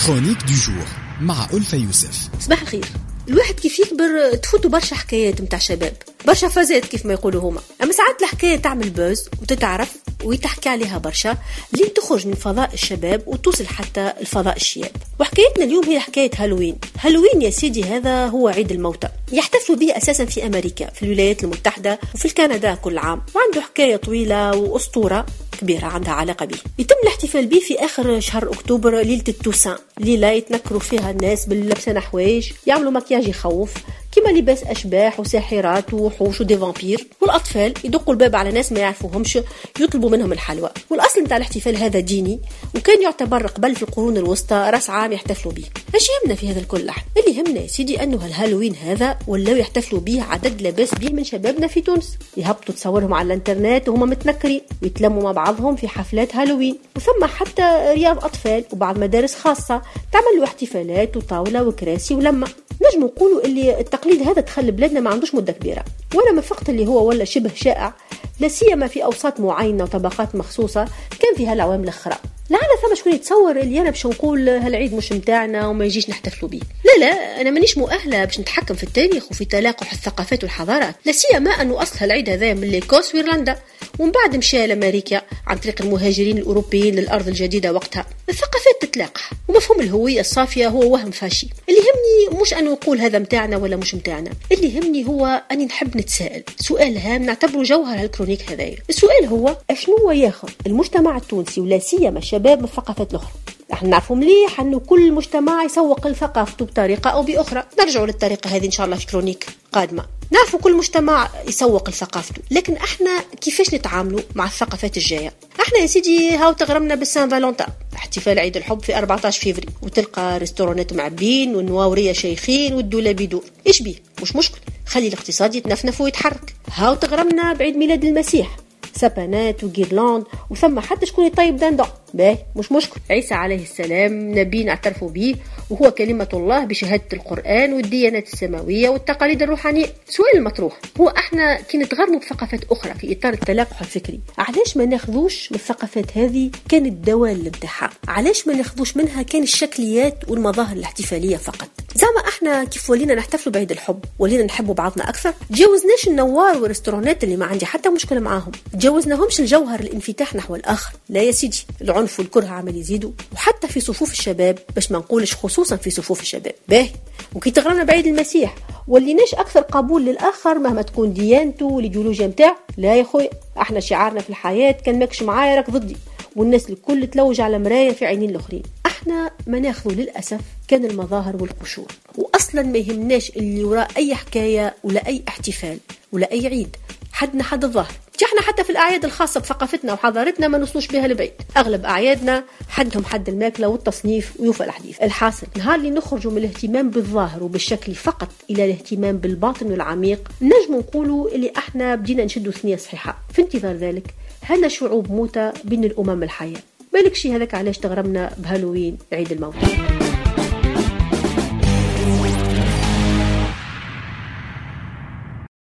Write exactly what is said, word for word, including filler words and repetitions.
كرونيك دو جور مع ألفة يوسف. صباح الخير. الواحد كيف يكبر تفوتوا برشا حكايات متاع شباب، برشا فازات كيف ما يقولوا هما، اما ساعات الحكايه تعمل بوز وتتعرف ويتحكي عليها برشا لين تخرج من فضاء الشباب وتوصل حتى الفضاء الشياب. وحكايتنا اليوم هي حكايه هالوين. هالوين يا سيدي هذا هو عيد الموتى، يحتفلوا به اساسا في امريكا، في الولايات المتحده وفي الكندا كل عام، وعنده حكايه طويله واسطوره كبيرة عندها علاقة به. يتم الاحتفال به في آخر شهر أكتوبر، ليلة التوسان، ليلة يتنكروا فيها الناس باللبسان حوايج، يعملوا مكياج يخوف كما لباس أشباح وساحرات ووحوش ودي فامبير، والأطفال يدقوا الباب على ناس ما يعرفوهمش يطلبوا منهم الحلوى. والأصل متاع الاحتفال هذا ديني، وكان يعتبر قبل في القرون الوسطى راس عام يحتفلوا به. ايش يهمنا في هذا الكل لحد؟ اللي يهمنا يا سيدي أنه الهالوين هذا ولاو يحتفلوا به عدد لاباس به من شبابنا في تونس، يهبطوا تصورهم على الانترنت وهم متنكرين ويتلموا مع بعضهم في حفلات هالوين، وثم حتى رياض أطفال وبعض مدارس خاصة تعملوا احتفالات وطاولة وكراسي ولما. نجم نقولوا اللي التقليد هذا تخلي بلادنا ما عندوش مدة كبيرة، ولا مفقت اللي هو ولا شبه شائع، لا سيما في أوساط معينة وطبقات مخصوصة كان فيها العوام الأخرى. لعل ثم شكون يتصور اللي أنا باش نقول هالعيد مش متاعنا وما يجيش نحتفلوا به. لا لا، أنا مانيش مؤهلة باش نتحكم في التاريخ وفي تلاقح الثقافات والحضارات، لا سيما أنه أصل هالعيد هذا من ليكوس وإيرلندا، ومن بعد مشى لأمريكا عن طريق المهاجرين الأوروبيين للأرض الجديدة. وقتها الثقافات تتلاقح، ومفهوم الهوية الصافية هو وهم فاشي. اللي يهمني مش أن نقول هذا متاعنا ولا مش متاعنا، اللي يهمني هو أني نحب نتساءل سؤال هام نعتبره جوهر هالكرونيك هذايا. السؤال هو أشنو ياخذ المجتمع التونسي ولا سيما الشباب من الثقافات الأخرى؟ احنا نعرفوا مليح أنه كل مجتمع يسوق لثقافته بطريقة أو بأخرى، نرجعوا للطريقة هذه إن شاء الله في كرونيك قادمة. نعرفوا كل مجتمع يسوق لثقافته، لكن احنا كيفاش نتعاملوا مع الثقافات الجاية؟ احنا يا سيدي هاو تغرمنا بالسان فالنتين، احتفال عيد الحب في أربعة عشر فيفري، وتلقى ريستورانات معبين والنواورية شيخين والدولاب يدور. ايش بيه؟ مش مشكل، خلي الاقتصاد يتنفنف ويتحرك. هاو تغرمنا بعيد ميلاد المسيح، سبانات وجيرلاند، وثم حتى شكون يطيب دندون. باهي مش مشكل، عيسى عليه السلام نبي نعترفوا به، وهو كلمة الله بشهادة القرآن والديانات السماوية والتقاليد الروحانية. السؤال المطروح هو احنا كي نتغرموا بثقافات أخرى في إطار التلاقح الفكري، علاش ما ناخذوش من الثقافات هذه كان الدواء للانتحار؟ علاش ما ناخذوش منها كان الشكليات والمظاهر الاحتفالية فقط؟ زعما احنا كيف ولينا نحتفلوا بعيد الحب ولينا نحبوا بعضنا أكثر، تجاوزناش النوار والريستورانات اللي ما عندي حتى مشكلة معاهم، تجاوزناهمش الجوهر الانفتاح نحو الآخر. لا يا سيدي، العنف والكره عمل يزيدوا، وحتى في صفوف الشباب، باش ما نقولش خصوصا في صفوف الشباب. باهي وكي تغرنا بعيد المسيح وليناش أكثر قبول للآخر مهما تكون ديانته والإيديولوجيا متاع. لا يا خويا، احنا شعارنا في الحياة كان ماكش معايا راك ضدي، والناس الكل تلوج على مراية في عينين الآخرين. احنا ما ناخذوا للأسف كان المظاهر والقشور، وأصلا ما يهمناش اللي وراء أي حكاية ولا أي احتفال ولا أي عيد حدنا حد الظاهر. احنا حتى في الأعياد الخاصة بثقافتنا وحضارتنا ما نوصلوش بها لبعيد، أغلب أعيادنا حدهم حد الماكلة والتصنيف ويوفى الحديث. الحاصل نهار اللي نخرجوا من الاهتمام بالظاهر وبالشكل فقط إلى الاهتمام بالباطن والعميق، نجم نقولوا اللي احنا بدينا نشدوا ثنية صحيحة. في انتظار ذلك هنا شعوب موتى بين الأمم الحية، بالك شي هذاك علاش تغرمنا بهالوين عيد الموت.